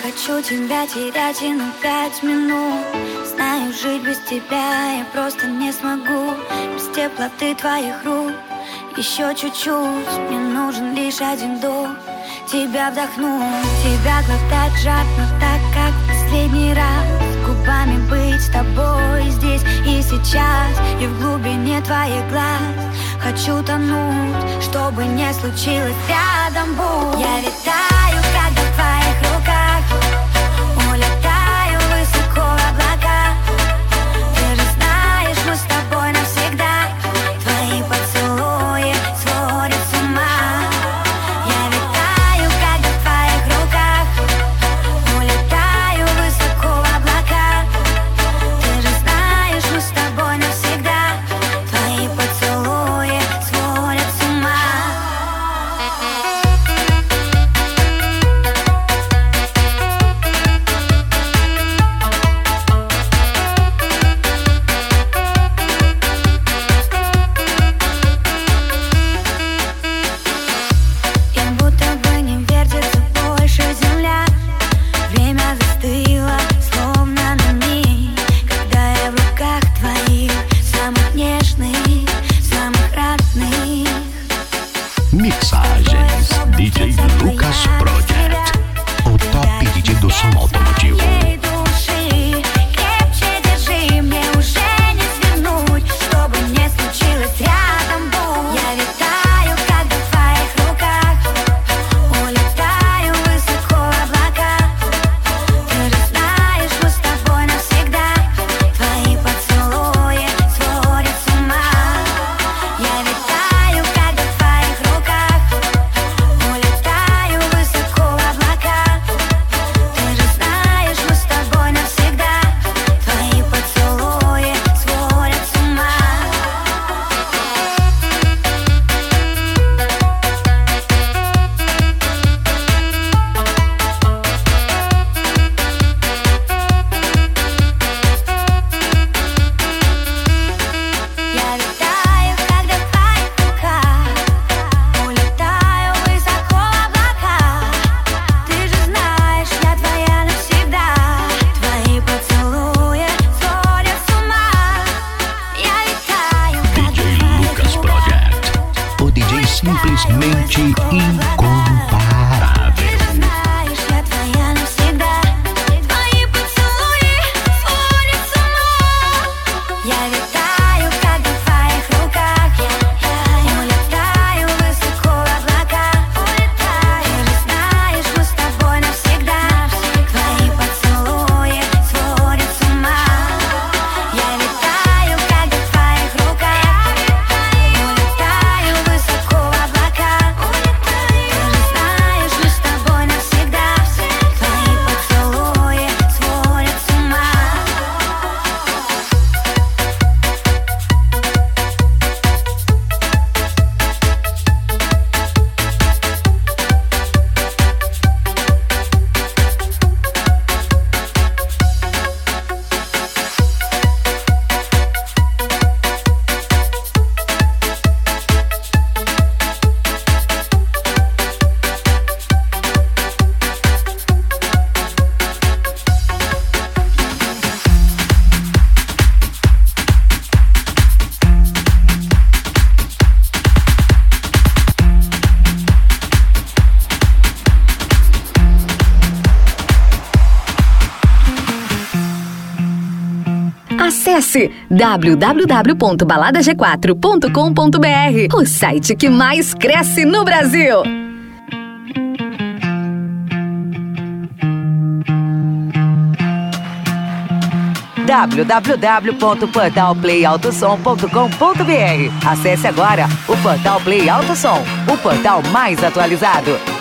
хочу тебя терять и на 5 минут. Знаю, жить без тебя я просто не смогу. Без теплоты твоих рук еще чуть-чуть. Мне нужен лишь один вдох, тебя вдохнуть. Тебя глотать жадно, так как в последний раз. Губами быть с тобой здесь и сейчас. И в глубине твоих глаз хочу тонуть, чтобы не случилось, рядом будь. Я летаю, когда в твоих руках, улетаю высоко в облака. Ты же знаешь, мы с тобой навсегда. Твои поцелуи сводят с ума. Я летаю, когда в твоих руках, улетаю высоко в облака. Ты же знаешь, мы с тобой навсегда. Твои поцелуи сводят с ума. И будто бы не вертится больше земля. Время застыло, словно на миг, когда я в руках твоих, самых нежных, самых родных. Mixagens DJ Lucas Project, o top DJ do som automotivo. Моей души крепче держи, мне уже не свернуть, чтобы не случилось, рядом будь. Я летаю, когда в твоих руках, улетаю высоко в облака. Ты же знаешь, мы с тобой навсегда. Твои поцелуи сводят с ума. Я летаю, когда в твоих руках, улетаю высоко в облака. Ты же знаешь, мы с тобой навсегда. Твои поцелуи сводят с ума. Я летаю, когда в твоих руках, улетаю высоко в облака. Ты же знаешь, я твоя навсегда. Твои поцелуи сводят с ума. Я летаю, когда в DJ твоих Lucas руках. Project, o DJ simplesmente incomparável. Ты же знаешь, я твоя навсегда. Твои поцелуи сводят с ума. Я летаю, когда в твоих руках, улетаю высоко в облака. Ты же знаешь, мы с тобой навсегда. Твои поцелуи сводят с ума. Я летаю, когда в твоих руках, улетаю высоко в облака. Ты же знаешь, мы с тобой навсегда. Твои поцелуи сводят с ума. Acesse www.baladag4.com.br, o site que mais cresce no Brasil. www.portalplayautosom.com.br. Acesse agora o Portal Play Autosom, o portal mais atualizado.